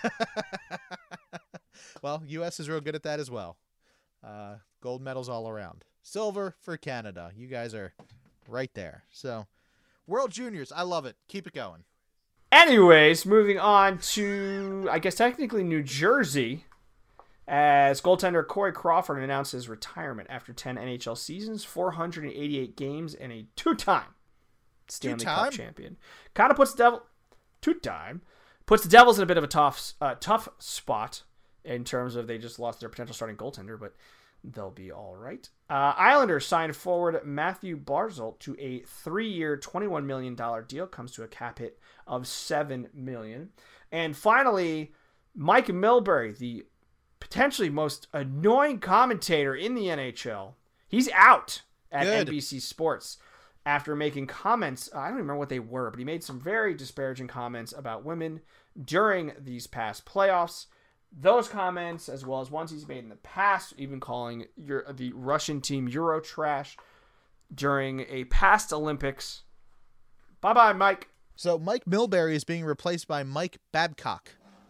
[SPEAKER 2] Well, U.S. is real good at that as well. Gold medals all around. Silver for Canada. You guys are right there. So, World Juniors, I love it. Keep it going.
[SPEAKER 3] Anyways, moving on to, I guess, technically New Jersey, as goaltender Corey Crawford announced his retirement after 10 NHL seasons, 488 games, and a two-time Stanley Cup champion. Kind of puts the Devils in a bit of a tough spot in terms of they just lost their potential starting goaltender, but they'll be all right. Islanders signed forward Matthew Barzal to a 3-year, $21 million deal. Comes to a cap hit of $7 million. And finally, Mike Milbury, the potentially most annoying commentator in the NHL, he's out at NBC Sports after making comments. I don't even remember what they were, but he made some very disparaging comments about women during these past playoffs. Those comments, as well as ones he's made in the past, even calling the Russian team Euro trash during a past Olympics. Bye-bye, Mike.
[SPEAKER 2] So Mike Milbury is being replaced by Mike Babcock.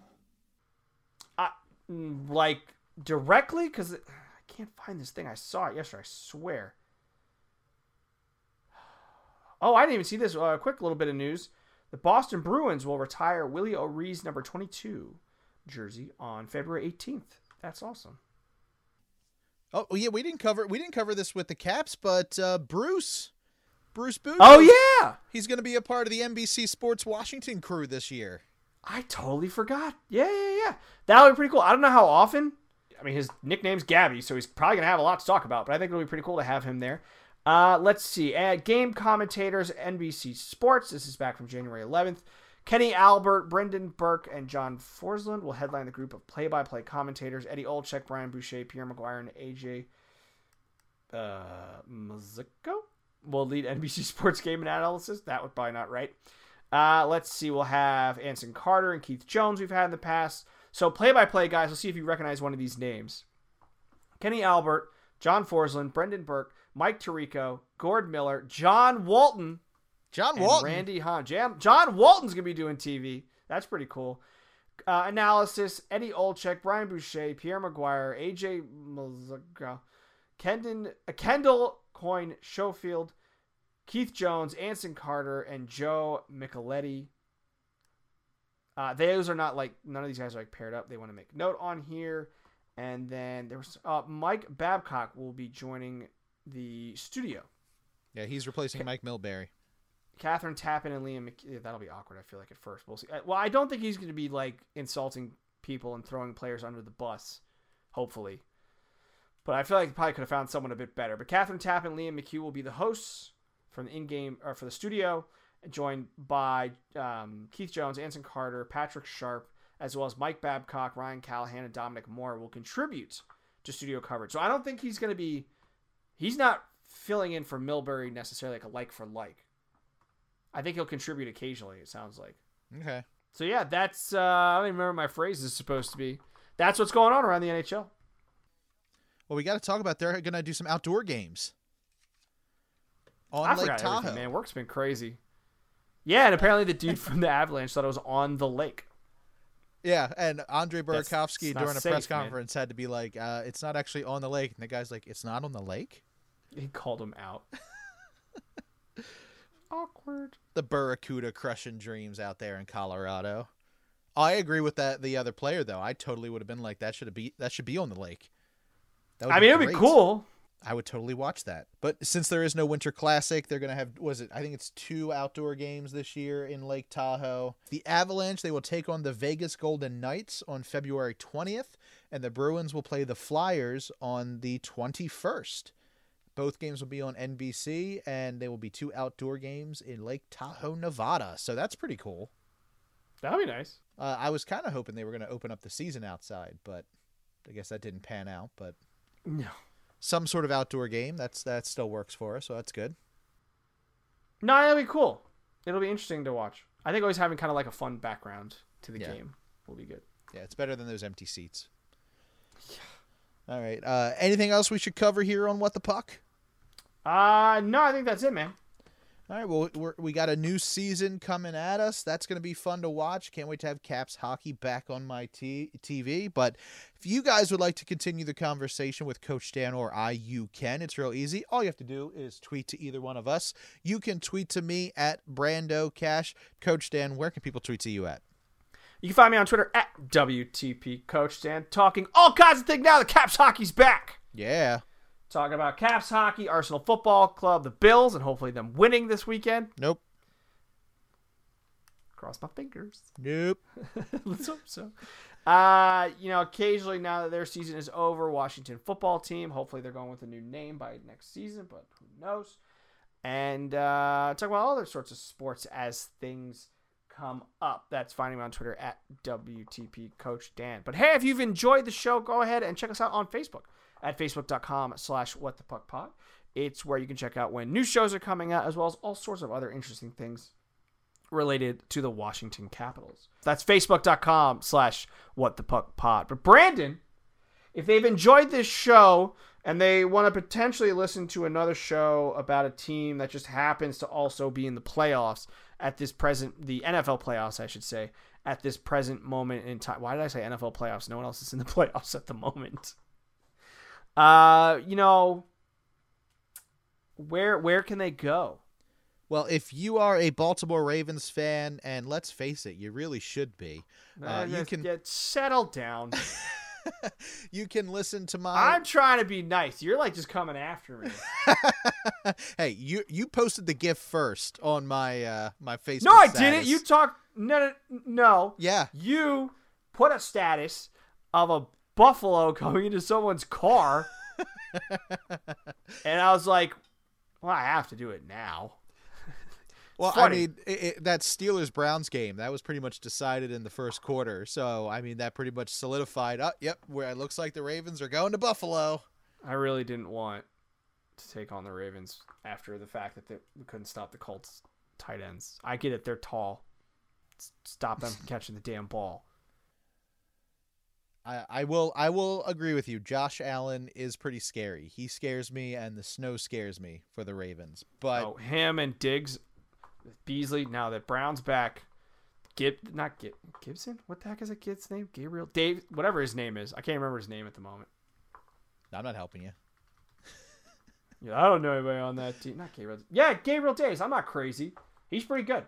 [SPEAKER 3] Like, directly? Because I can't find this thing. I saw it yesterday, I swear. Oh, I didn't even see this. Quick little bit of news. The Boston Bruins will retire Willie O'Ree's number 22 jersey on February 18th. That's awesome.
[SPEAKER 2] Oh yeah, we didn't cover this with the Caps, but Bruce Boone.
[SPEAKER 3] Oh yeah,
[SPEAKER 2] he's going to be a part of the NBC Sports Washington crew this year.
[SPEAKER 3] I totally forgot. Yeah. That would be pretty cool. I don't know how often. I mean, his nickname's Gabby, so he's probably going to have a lot to talk about, but I think it'll be pretty cool to have him there. Let's see. Game commentators, NBC Sports. This is back from January 11th. Kenny Albert, Brendan Burke, and John Forsland will headline the group of play-by-play commentators. Eddie Olczyk, Brian Boucher, Pierre McGuire, and AJ Mazzicco will lead NBC Sports game analysis. That would probably not right. Let's see. We'll have Anson Carter and Keith Jones we've had in the past. So play-by-play guys, let's see if you recognize one of these names. Kenny Albert, John Forsland, Brendan Burke, Mike Tirico, Gord Miller, John Walton, and Randy Hahn. John Walton's going to be doing TV. That's pretty cool. Analysis, Eddie Olczyk, Brian Boucher, Pierre McGuire, AJ Mazzicco, Kendall Coyne Schofield, Keith Jones, Anson Carter, and Joe Micheletti. Those are not none of these guys are paired up. They want to make note on here. And then there was Mike Babcock will be joining the studio.
[SPEAKER 2] Yeah, he's replacing Mike Milbury.
[SPEAKER 3] Catherine Tappan and Liam McKee. That'll be awkward, I feel like, at first. We'll see. Well, I don't think he's going to be insulting people and throwing players under the bus, hopefully. But I feel like he probably could have found someone a bit better. But Catherine Tappan and Liam McHugh will be the hosts from the in-game or for the studio, joined by Keith Jones, Anson Carter, Patrick Sharp, as well as Mike Babcock, Ryan Callahan, and Dominic Moore will contribute to studio coverage. So I don't think he's going to be... He's not filling in for Milbury necessarily like for like. I think he'll contribute occasionally, it sounds like.
[SPEAKER 2] Okay.
[SPEAKER 3] So yeah, that's... I don't even remember what my phrase is supposed to be. That's what's going on around the NHL.
[SPEAKER 2] Well, we got to talk about they're going to do some outdoor games on
[SPEAKER 3] I
[SPEAKER 2] Lake
[SPEAKER 3] forgot
[SPEAKER 2] Tahoe.
[SPEAKER 3] everything, man. Work's been crazy. Yeah, and apparently the dude from the Avalanche thought it was on the lake.
[SPEAKER 2] Yeah, and Andre
[SPEAKER 3] That's-
[SPEAKER 2] Burakovsky
[SPEAKER 3] it's not
[SPEAKER 2] during a
[SPEAKER 3] safe,
[SPEAKER 2] press
[SPEAKER 3] man.
[SPEAKER 2] conference had to be like, it's not actually on the lake. And the guy's like, it's not on the lake?
[SPEAKER 3] He called him out. Awkward.
[SPEAKER 2] The Barracuda crushing dreams out there in Colorado. I agree with that. The other player, though, I totally would have been like, that should be on the lake. That would
[SPEAKER 3] I mean, it'd be
[SPEAKER 2] great.
[SPEAKER 3] cool.
[SPEAKER 2] I would totally watch that. But since there is no Winter Classic, they're going to have, I think it's 2 outdoor games this year in Lake Tahoe. The Avalanche, they will take on the Vegas Golden Knights on February 20th, and the Bruins will play the Flyers on the 21st. Both games will be on NBC, and they will be 2 outdoor games in Lake Tahoe, Nevada. So that's pretty cool.
[SPEAKER 3] That'd be nice.
[SPEAKER 2] I was kind of hoping they were going to open up the season outside, but I guess that didn't pan out. But
[SPEAKER 3] No.
[SPEAKER 2] some sort of outdoor game, that still works for us, so that's good.
[SPEAKER 3] No, that'd be cool. It'll be interesting to watch. I think always having kind of like a fun background to the game will be good.
[SPEAKER 2] Yeah, it's better than those empty seats. All right. Anything else we should cover here on What the Puck?
[SPEAKER 3] No, I think that's it, man.
[SPEAKER 2] All right, well, we got a new season coming at us. That's going to be fun to watch. Can't wait to have Caps hockey back on my TV. But if you guys would like to continue the conversation with Coach Dan or I, you can. It's real easy. All you have to do is tweet to either one of us. You can tweet to me at Brando Cash. Coach Dan, where can people tweet to you at?
[SPEAKER 3] You can find me on Twitter at WTP Coach Dan, talking all kinds of things now that Caps hockey's back.
[SPEAKER 2] Yeah.
[SPEAKER 3] Talking about Caps hockey, Arsenal Football Club, the Bills, and hopefully them winning this weekend.
[SPEAKER 2] Nope.
[SPEAKER 3] Cross my fingers.
[SPEAKER 2] Nope.
[SPEAKER 3] Let's hope so. Occasionally now that their season is over, Washington football team, hopefully they're going with a new name by next season, but who knows. And talk about other sorts of sports as things come up. That's finding me on Twitter at WTP Coach Dan. But hey, if you've enjoyed the show, go ahead and check us out on Facebook at facebook.com/whatthepuckpod. It's where you can check out when new shows are coming out, as well as all sorts of other interesting things related to the Washington Capitals. That's facebook.com/whatthepuckpod. But Brandon, if they've enjoyed this show and they want to potentially listen to another show about a team that just happens to also be in the playoffs at this present, the NFL playoffs, I should say, at this present moment in time. Why did I say NFL playoffs? No one else is in the playoffs at the moment. Where can they go?
[SPEAKER 2] Well, if you are a Baltimore Ravens fan, and let's face it, you really should be, you can
[SPEAKER 3] get settled down.
[SPEAKER 2] you can listen to my.
[SPEAKER 3] I'm trying to be nice. You're like just coming after me.
[SPEAKER 2] Hey, you posted the GIF first on my my Facebook.
[SPEAKER 3] No, I
[SPEAKER 2] status.
[SPEAKER 3] didn't. You talked. No.
[SPEAKER 2] Yeah.
[SPEAKER 3] You put a status of a buffalo coming into someone's car, and I was like, "Well, I have to do it now."
[SPEAKER 2] Well,
[SPEAKER 3] funny.
[SPEAKER 2] I mean, that Steelers-Browns game, that was pretty much decided in the first quarter. So, I mean, that pretty much solidified, where it looks like the Ravens are going to Buffalo.
[SPEAKER 3] I really didn't want to take on the Ravens after the fact that we couldn't stop the Colts tight ends. I get it. They're tall. Stop them from catching the damn ball.
[SPEAKER 2] I will agree with you. Josh Allen is pretty scary. He scares me, and the snow scares me for the Ravens. But
[SPEAKER 3] him and Diggs, Beasley. Now that Brown's back, Gibson. What the heck is that kid's name? Gabriel, Dave, whatever his name is. I can't remember his name at the moment.
[SPEAKER 2] I'm not helping you.
[SPEAKER 3] Yeah, I don't know anybody on that team. Not Gabriel. Yeah, Gabriel Days. I'm not crazy. He's pretty good.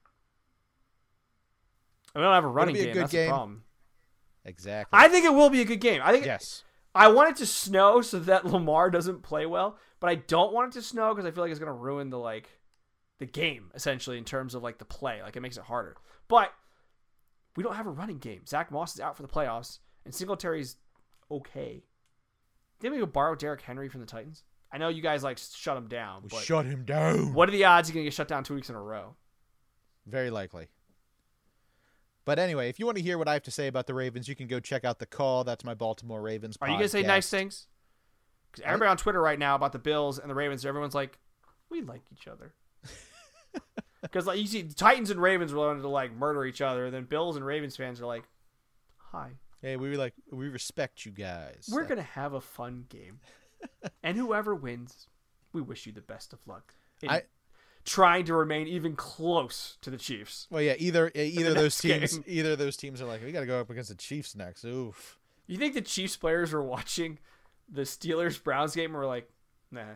[SPEAKER 3] We don't have a running
[SPEAKER 2] It'll be a
[SPEAKER 3] game.
[SPEAKER 2] good
[SPEAKER 3] That's
[SPEAKER 2] game.
[SPEAKER 3] the problem.
[SPEAKER 2] Exactly.
[SPEAKER 3] I think it will be a good game.
[SPEAKER 2] Yes.
[SPEAKER 3] I want it to snow so that Lamar doesn't play well, but I don't want it to snow because I feel like it's going to ruin the game essentially in terms of the play. It makes it harder. But we don't have a running game. Zach Moss is out for the playoffs, and Singletary's okay. Didn't we go borrow Derrick Henry from the Titans? I know you guys shut him down. But
[SPEAKER 2] Shut him down.
[SPEAKER 3] what are the odds he's going to get shut down 2 weeks in a row?
[SPEAKER 2] Very likely. But anyway, if you want to hear what I have to say about the Ravens, you can go check out The Call. That's my Baltimore Ravens
[SPEAKER 3] Are you going to say
[SPEAKER 2] podcast.
[SPEAKER 3] nice things? Because everybody on Twitter right now about the Bills and the Ravens, everyone's like, we like each other. Because you see, Titans and Ravens were wanting to murder each other, and then Bills and Ravens fans are like, hi.
[SPEAKER 2] Hey, we respect you guys.
[SPEAKER 3] We're going to have a fun game. And whoever wins, we wish you the best of luck in trying to remain even close to the Chiefs.
[SPEAKER 2] Well, yeah, either of those teams are like, we got to go up against the Chiefs next. Oof.
[SPEAKER 3] You think the Chiefs players were watching the Steelers-Browns game and were like, nah.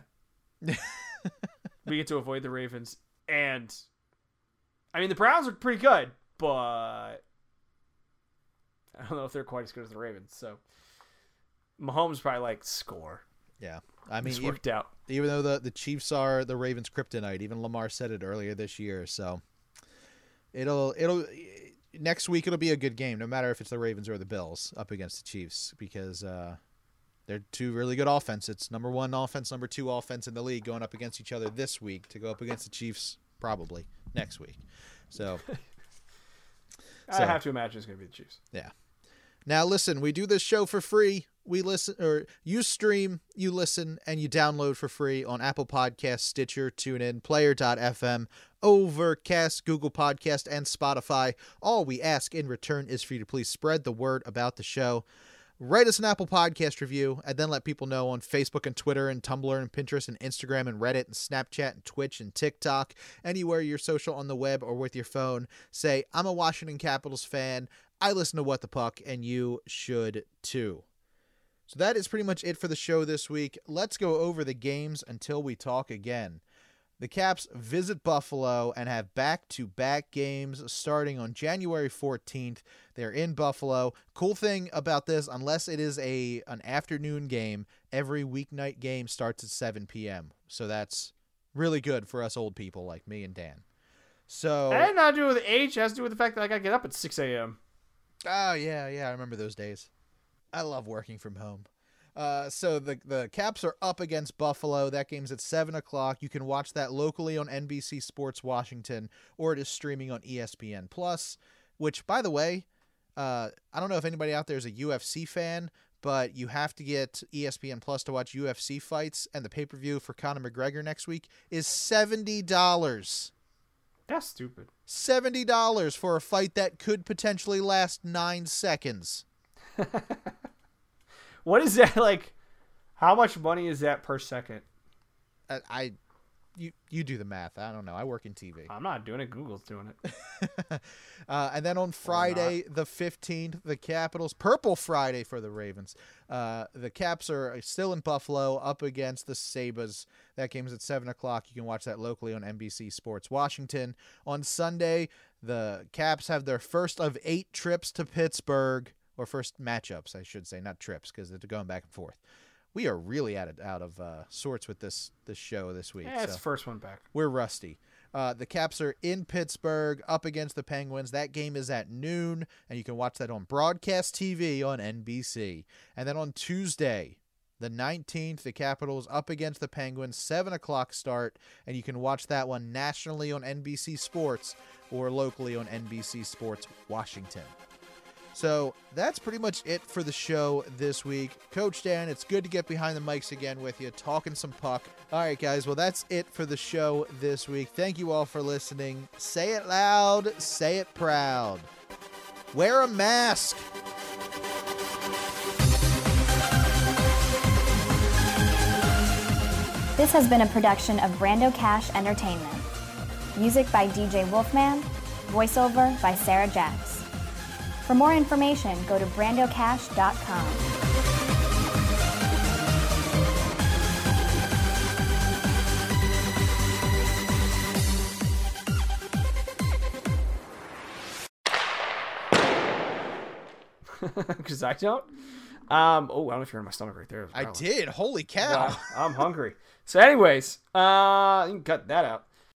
[SPEAKER 3] We get to avoid the Ravens. And, I mean, the Browns are pretty good, but I don't know if they're quite as good as the Ravens. So, Mahomes probably like, score.
[SPEAKER 2] Yeah. I mean,
[SPEAKER 3] it's worked out.
[SPEAKER 2] Even though the Chiefs are the Ravens' kryptonite, even Lamar said it earlier this year. So, next week it'll be a good game, no matter if it's the Ravens or the Bills up against the Chiefs, because they're two really good offenses. It's number 1 offense, number 2 offense in the league going up against each other this week to go up against the Chiefs probably next week. So
[SPEAKER 3] I have to imagine it's going to be the Chiefs.
[SPEAKER 2] Yeah. Now listen, we do this show for free. We listen, or you stream, you listen, and you download for free on Apple Podcasts, Stitcher, TuneIn, Player.fm, Overcast, Google Podcast, and Spotify. All we ask in return is for you to please spread the word about the show. Write us an Apple Podcast review, and then let people know on Facebook and Twitter and Tumblr and Pinterest and Instagram and Reddit and Snapchat and Twitch and TikTok, anywhere you're social on the web or with your phone. Say, I'm a Washington Capitals fan. I listen to What the Puck, and you should too. So that is pretty much it for the show this week. Let's go over the games until we talk again. The Caps visit Buffalo and have back-to-back games starting on January 14th. They're in Buffalo. Cool thing about this, unless it is an afternoon game, every weeknight game starts at 7 p.m. So that's really good for us old people like me and Dan. So
[SPEAKER 3] that had not to do with age. It has to do with the fact that I got to get up at 6 a.m.
[SPEAKER 2] Oh, yeah, I remember those days. I love working from home. So the Caps are up against Buffalo. That game's at 7 o'clock. You can watch that locally on NBC Sports Washington, or it is streaming on ESPN Plus, which, by the way, I don't know if anybody out there is a UFC fan, but you have to get ESPN Plus to watch UFC fights, and the pay-per-view for Conor McGregor next week is $70.
[SPEAKER 3] That's stupid.
[SPEAKER 2] $70 for a fight that could potentially last 9 seconds.
[SPEAKER 3] What is that like? How much money is that per second?
[SPEAKER 2] You do the math. I don't know. I work in TV.
[SPEAKER 3] I'm not doing it. Google's doing it.
[SPEAKER 2] And then on Friday, the 15th, the Capitals, Purple Friday for the Ravens. The Caps are still in Buffalo up against the Sabres. That game's at 7 o'clock. You can watch that locally on NBC Sports Washington. On Sunday, the Caps have their first of 8 trips to Pittsburgh, or first matchups, I should say, not trips, because they're going back and forth. We are really out of sorts with this show this week.
[SPEAKER 3] Yeah, it's the first one back.
[SPEAKER 2] We're rusty. The Caps are in Pittsburgh up against the Penguins. That game is at noon, and you can watch that on broadcast TV on NBC. And then on Tuesday, the 19th, the Capitals up against the Penguins, 7 o'clock start, and you can watch that one nationally on NBC Sports or locally on NBC Sports Washington. So that's pretty much it for the show this week. Coach Dan, it's good to get behind the mics again with you, talking some puck. All right, guys, well, that's it for the show this week. Thank you all for listening. Say it loud, say it proud. Wear a mask.
[SPEAKER 4] This has been a production of Brando Cash Entertainment. Music by DJ Wolfman. Voiceover by Sarah Jacks. For more information, go to brandocash.com.
[SPEAKER 3] Because I don't. I don't know if you're in my stomach right there.
[SPEAKER 2] I did. Holy cow.
[SPEAKER 3] Wow, I'm hungry. So anyways, you can cut that out.